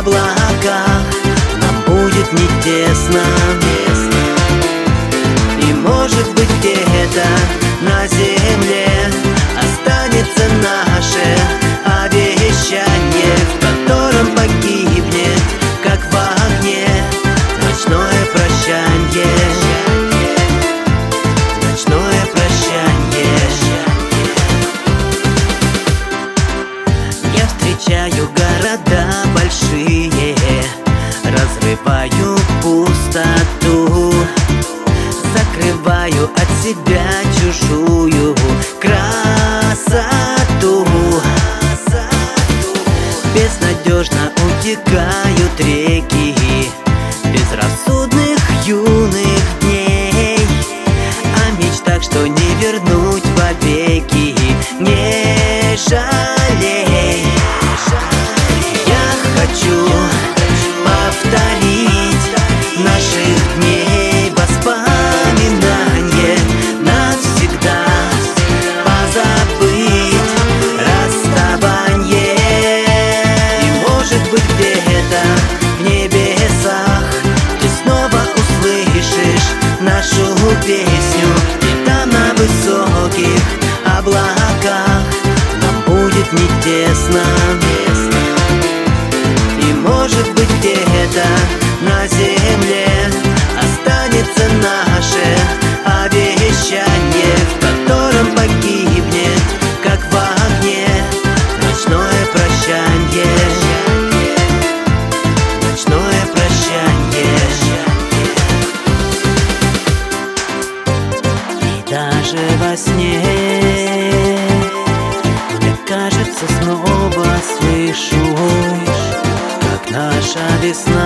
облаках нам будет не тесно. И может быть где-то на земле останется наше обещание, в котором погибнет, как в огне, ночное прощанье. Ночное прощанье. Я встречаю города большие, разрываю пустоту, закрываю от себя чужую красоту. Безнадежно утекают реки безрассудных юных дней, о мечтах, что не вернуть вовеки. Не жалей. Я хочу повторить наших дней воспоминания, навсегда позабыть расставание. И может быть где-то в небесах ты снова услышишь нашу песню, и там на высоких облаках нам будет не тесно. И может быть где-то на земле останется наше обещание, в котором погибнет, как в огне, ночное прощанье. Ночное прощанье. И даже во сне мне кажется, снова слышу, как наша весна